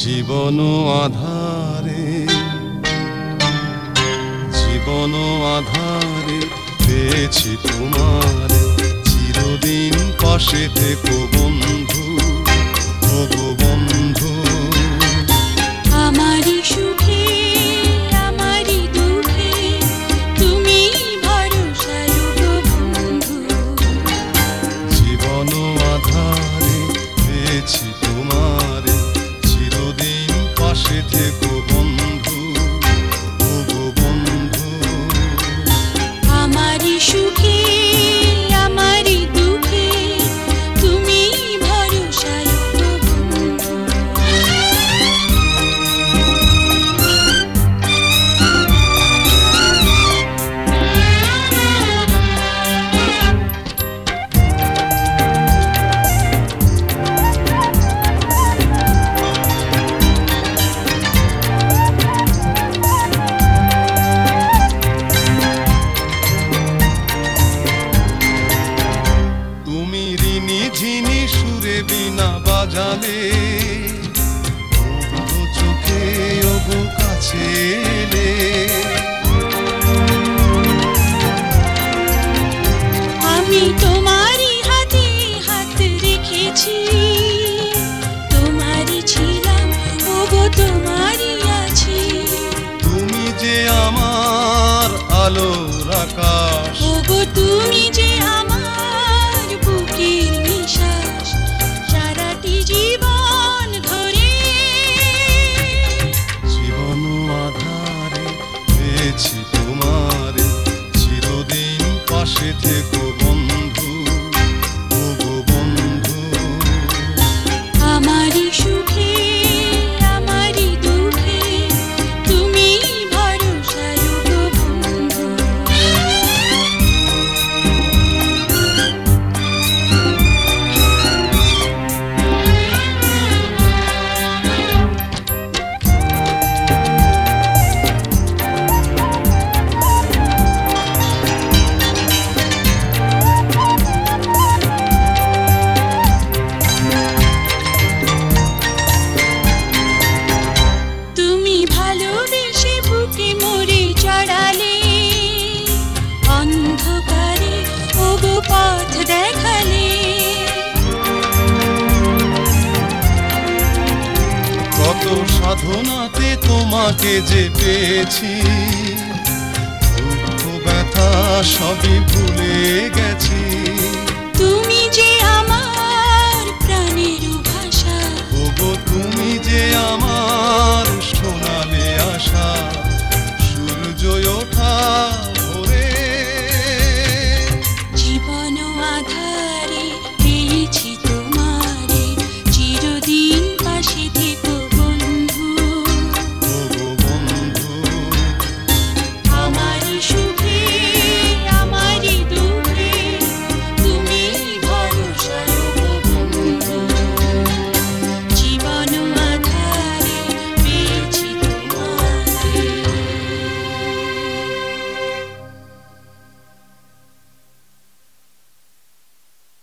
জীবন আধারে, জীবন আধারে পেয়েছি তোমারে, চিরদিন পাশে থেকো বন্ধু, ওগো বন্ধু। আমারই সুখে আমারই দুঃখে তুমি ভরসায় গো বন্ধু। জীবন আধারে পেয়েছি তোমারে, চিরদিন পাশে থেকো বন্ধু, ওগো বন্ধু। আমারই সুখে আমারই দুঃখে তুমি ভরসায় গো বন্ধু। তুমি ঋণী ঝিনি সুরে বিনা বাজালে, ওগো চোখে ওগো কাছে এলে। আমি তোমারই হাতে হাত রেখেছি, তোমারই ছিলাম ওগো তোমারই আছি। তুমি যে আমার আলোর আকাশ, ওগো তুমি যে আমার বুকের নিঃশ্বাস, সারাটি জীবন ধরে। জীবন আধারে পেয়েছি তোমারে, চিরদিন পাশে থেকো বন্ধু, ওগো বন্ধু। আমারই সুখে আমারই দুঃখে তুমি ভরসায় গো বন্ধু। তুমি ভালোবেসে বুকে মোরে চড়ালে, অন্ধকারে ওগো পথ দেখালে। কত সাধনাতে তোমাকে যে পেয়েছি, দুঃখ ব্যথা সবই ভুলে গেছি।